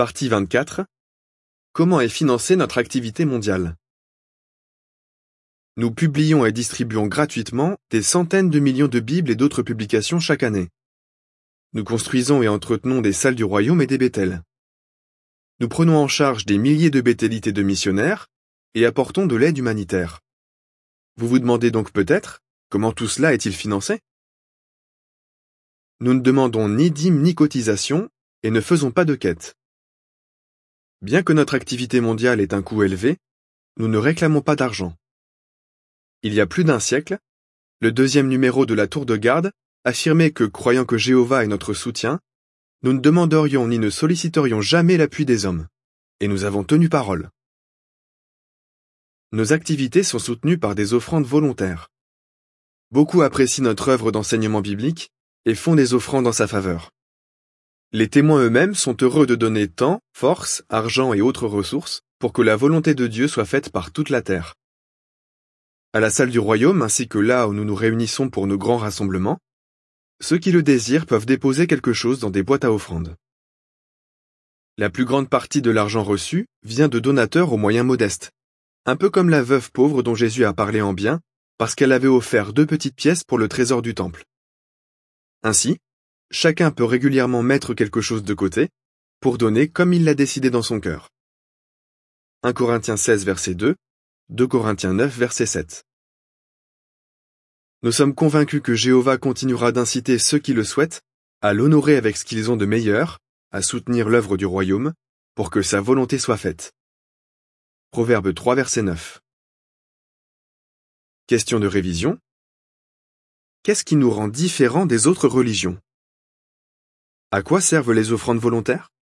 Partie 24. Comment est financée notre activité mondiale? Nous publions et distribuons gratuitement des centaines de millions de Bibles et d'autres publications chaque année. Nous construisons et entretenons des salles du royaume et des Béthels. Nous prenons en charge des milliers de béthélités de missionnaires et apportons de l'aide humanitaire. Vous vous demandez donc peut-être, comment tout cela est-il financé? Nous ne demandons ni dîmes ni cotisations et ne faisons pas de quête. Bien que notre activité mondiale ait un coût élevé, nous ne réclamons pas d'argent. Il y a plus d'un siècle, le deuxième numéro de la Tour de Garde affirmait que, croyant que Jéhovah est notre soutien, nous ne demanderions ni ne solliciterions jamais l'appui des hommes. Et nous avons tenu parole. Nos activités sont soutenues par des offrandes volontaires. Beaucoup apprécient notre œuvre d'enseignement biblique et font des offrandes en sa faveur. Les témoins eux-mêmes sont heureux de donner temps, force, argent et autres ressources pour que la volonté de Dieu soit faite par toute la terre. À la salle du royaume ainsi que là où nous nous réunissons pour nos grands rassemblements, ceux qui le désirent peuvent déposer quelque chose dans des boîtes à offrandes. La plus grande partie de l'argent reçu vient de donateurs aux moyens modestes, un peu comme la veuve pauvre dont Jésus a parlé en bien parce qu'elle avait offert 2 petites pièces pour le trésor du temple. Ainsi, chacun peut régulièrement mettre quelque chose de côté pour donner comme il l'a décidé dans son cœur. 1 Corinthiens 16 verset 2, 2 Corinthiens 9 verset 7. Nous sommes convaincus que Jéhovah continuera d'inciter ceux qui le souhaitent à l'honorer avec ce qu'ils ont de meilleur, à soutenir l'œuvre du royaume, pour que sa volonté soit faite. Proverbe 3 verset 9. Question de révision. Qu'est-ce qui nous rend différents des autres religions? À quoi servent les offrandes volontaires?